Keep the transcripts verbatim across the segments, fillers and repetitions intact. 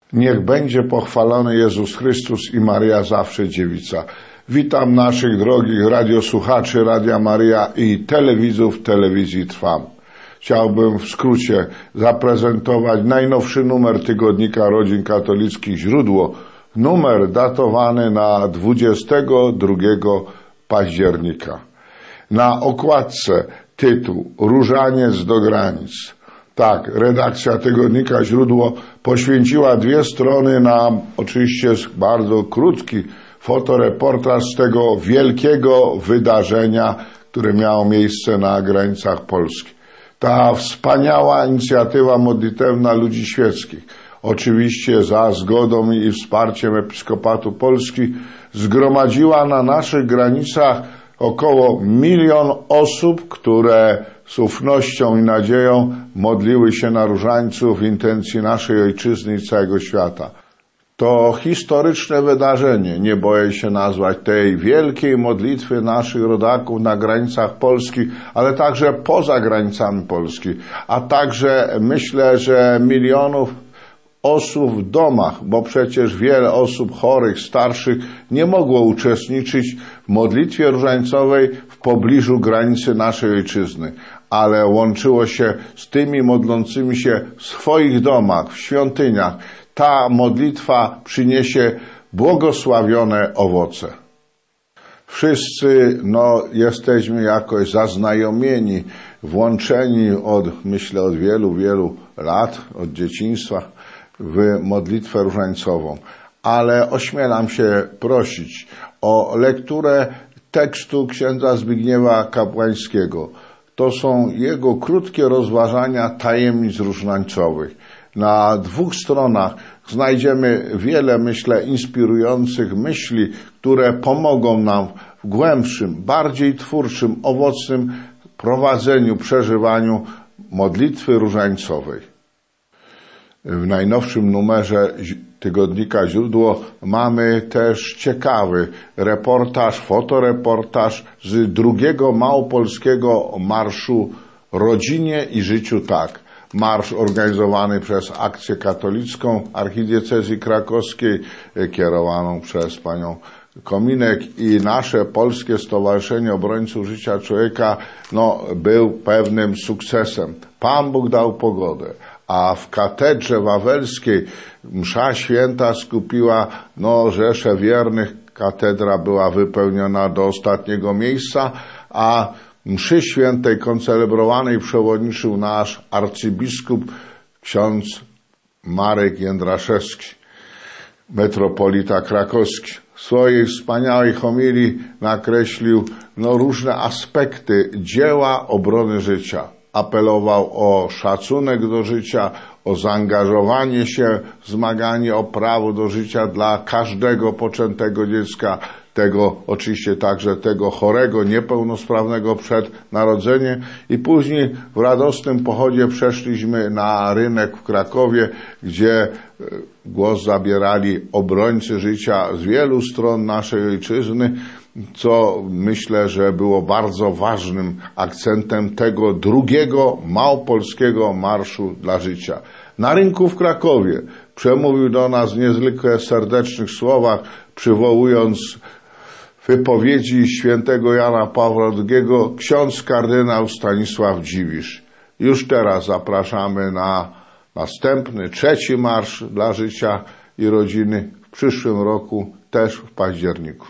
Niech będzie pochwalony Jezus Chrystus i Maryja zawsze dziewica. Witam naszych drogich radiosłuchaczy Radia Maryja i telewidzów telewizji Trwam. Chciałbym w skrócie zaprezentować najnowszy numer tygodnika Rodzin Katolickich Źródło, numer datowany na dwudziestego drugiego października. Na okładce tytuł Różaniec do granic. Tak, redakcja tygodnika Źródło poświęciła dwie strony na oczywiście bardzo krótki fotoreportaż z tego wielkiego wydarzenia, które miało miejsce na granicach Polski. Ta wspaniała inicjatywa modlitewna ludzi świeckich, oczywiście za zgodą i wsparciem Episkopatu Polski, zgromadziła na naszych granicach około milion osób, które z ufnością i nadzieją modliły się na różańcu w intencji naszej Ojczyzny i całego świata. To historyczne wydarzenie, nie boję się nazwać tej wielkiej modlitwy naszych rodaków na granicach Polski, ale także poza granicami Polski, a także myślę, że milionów osób w domach, bo przecież wiele osób chorych, starszych nie mogło uczestniczyć w modlitwie różańcowej w pobliżu granicy naszej Ojczyzny, ale łączyło się z tymi modlącymi się w swoich domach, w świątyniach. Ta modlitwa przyniesie błogosławione owoce. Wszyscy no, jesteśmy jakoś zaznajomieni, włączeni od, myślę, od wielu, wielu lat, od dzieciństwa w modlitwę różańcową. Ale ośmielam się prosić o lekturę tekstu księdza Zbigniewa Kapłańskiego. To są jego krótkie rozważania tajemnic różańcowych. Na dwóch stronach znajdziemy wiele, myślę, inspirujących myśli, które pomogą nam w głębszym, bardziej twórczym, owocnym prowadzeniu, przeżywaniu modlitwy różańcowej. W najnowszym numerze tygodnika Źródło mamy też ciekawy reportaż, fotoreportaż z drugiego małopolskiego marszu Rodzinie i Życiu Tak. Marsz organizowany przez Akcję Katolicką Archidiecezji Krakowskiej, kierowaną przez panią Kominek, i nasze Polskie Stowarzyszenie Obrońców Życia Człowieka no, był pewnym sukcesem. Pan Bóg dał pogodę, a w katedrze wawelskiej msza święta skupiła no, rzeszę wiernych. Katedra była wypełniona do ostatniego miejsca, a mszy świętej koncelebrowanej przewodniczył nasz arcybiskup ksiądz Marek Jędraszewski, metropolita krakowski. W swojej wspaniałej homilii nakreślił no, różne aspekty dzieła obrony życia. Apelował o szacunek do życia, o zaangażowanie się w zmaganie o prawo do życia dla każdego poczętego dziecka, tego oczywiście także tego chorego, niepełnosprawnego przed narodzeniem, i później w radosnym pochodzie przeszliśmy na rynek w Krakowie, gdzie głos zabierali obrońcy życia z wielu stron naszej Ojczyzny, co myślę, że było bardzo ważnym akcentem tego drugiego małopolskiego Marszu dla Życia. Na rynku w Krakowie przemówił do nas w niezwykle serdecznych słowach, przywołując wypowiedzi świętego Jana Pawła drugiego, ksiądz kardynał Stanisław Dziwisz. Już teraz zapraszamy na następny, trzeci Marsz dla Życia i Rodziny w przyszłym roku, też w październiku.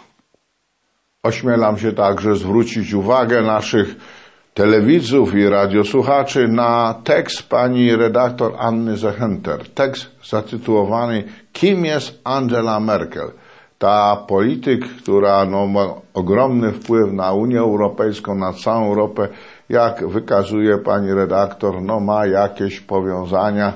Ośmielam się także zwrócić uwagę naszych telewidzów i radiosłuchaczy na tekst pani redaktor Anny Zechenter. Tekst zatytułowany Kim jest Angela Merkel? Ta polityk, która no, ma ogromny wpływ na Unię Europejską, na całą Europę, jak wykazuje pani redaktor, no, ma jakieś powiązania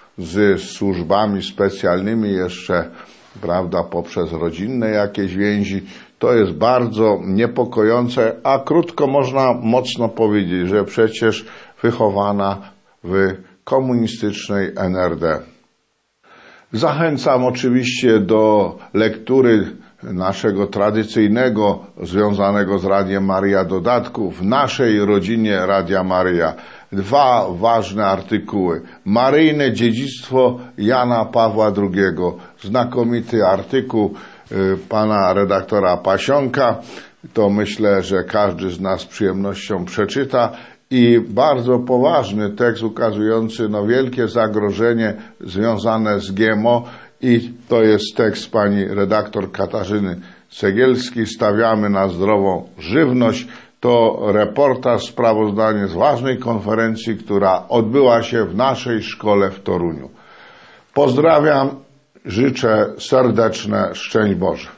z służbami specjalnymi, jeszcze, prawda, poprzez rodzinne jakieś więzi. To jest bardzo niepokojące, a krótko można mocno powiedzieć, że przecież wychowana w komunistycznej N R D. Zachęcam oczywiście do lektury naszego tradycyjnego, związanego z Radiem Maryja dodatku w naszej rodzinie Radia Maryja. Dwa ważne artykuły. Maryjne dziedzictwo Jana Pawła drugiego. Znakomity artykuł pana redaktora Pasionka. To myślę, że każdy z nas z przyjemnością przeczyta. I bardzo poważny tekst ukazujący no, wielkie zagrożenie związane z G M O. I to jest tekst pani redaktor Katarzyny Cegielskiej. Stawiamy na zdrową żywność. To reportaż, sprawozdanie z ważnej konferencji, która odbyła się w naszej szkole w Toruniu. Pozdrawiam, życzę serdeczne szczęść Boże.